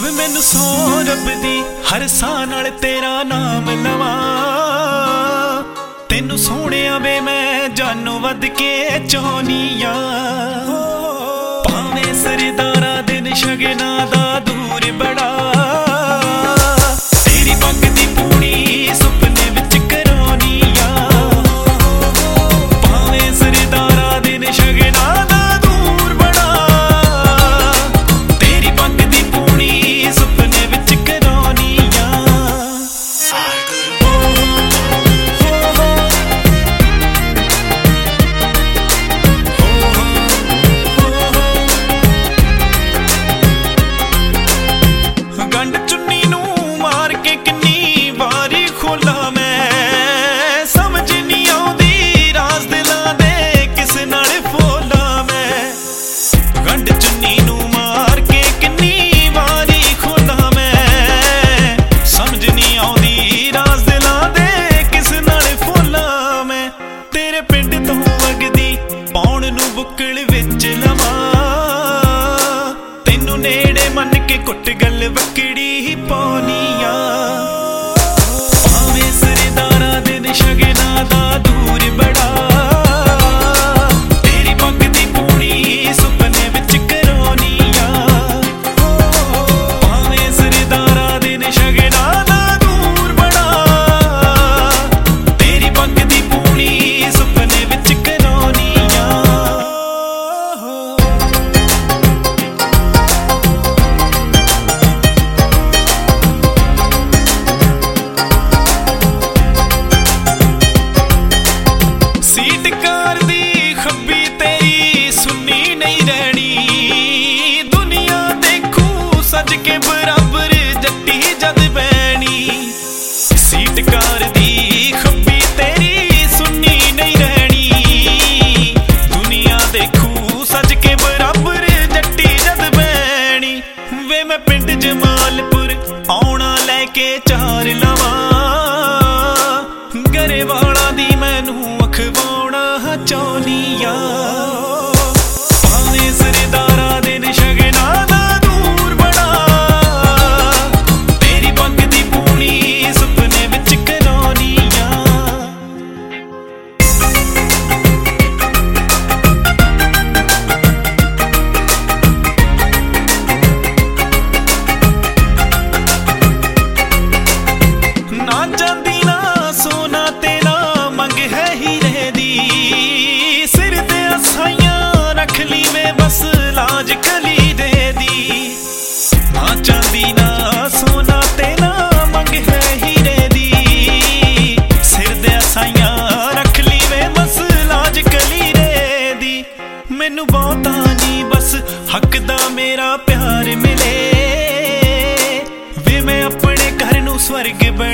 वे मैनू सौ रब दी हर साह नाल तेरा नाम लवां, तेनू सोहणिया वे मैं जानों वध के चाहुंदी आ। भावें सरदारा दिन शगना दा दूर बड़ा, तेरी पग दी पूनी सुपने विच करौनी आ। भावें सरदारा दिन शगना दा दूर बड़ा, तेरी पग दी पूनी सुपने विच करौनी आ। गंढ चुन्नी नू मार के किन्नी वारी खोला मैं, समझ नहीं आउंदी राज दिलां दे किस नाल फोला मैं। गंढ चुन्नी नू मार के किन्नी वारी खोला मैं, समझ नहीं आउंदी राज दिलां दे किस नाल फोला मैं। तेरे पिंड तो वगदी पौण नू बुक्कल विच लवां, तेनू नेड़े मन के कुट गल वकड़ी पाउनी आ। भावें सरदारा दिन शगना दा दूर बड़ा, तेरी पग दी पूनी सुपने विच करौनी आ। भावें सरदारा दिन शगना दा दूर बड़ा, तेरी पग दी पूनी सुपने विच करौनी आ। सीट कार दी खब्बी तेरी सुन्नी नहीं रहनी, दुनिया देखू सज के बराबर जट्टी जद बैनी। सीट कार दी खब्बी तेरी सुन्नी नहीं रहनी, दुनिया देखू सज के बराबर जट्टी जद बैनी। वे मैं पिंड जमालपुर आउणा लैके चार लवां, गरेवाला दी मैनू अखवाउणा चाहुंदी आ। भावें सरदारा दिन शगना दा दूर बड़ा, तेरी पग दी पूनी सुपने विच करौनी आ। ना चांदी ना सोना तेरा मंग है हीरे दी, सिर ते असाइयां रख ली वे बस लाज कली दे दी। ना चांदी ना सोना तेरा मंग है हीरे दी, सिर ते असाइयां रख ली वे बस लाज कली दे दी। मैनू बहुता नहीं बस हक दा मेरा प्यार मिले, वे मैं अपने घर नू स्वर्ग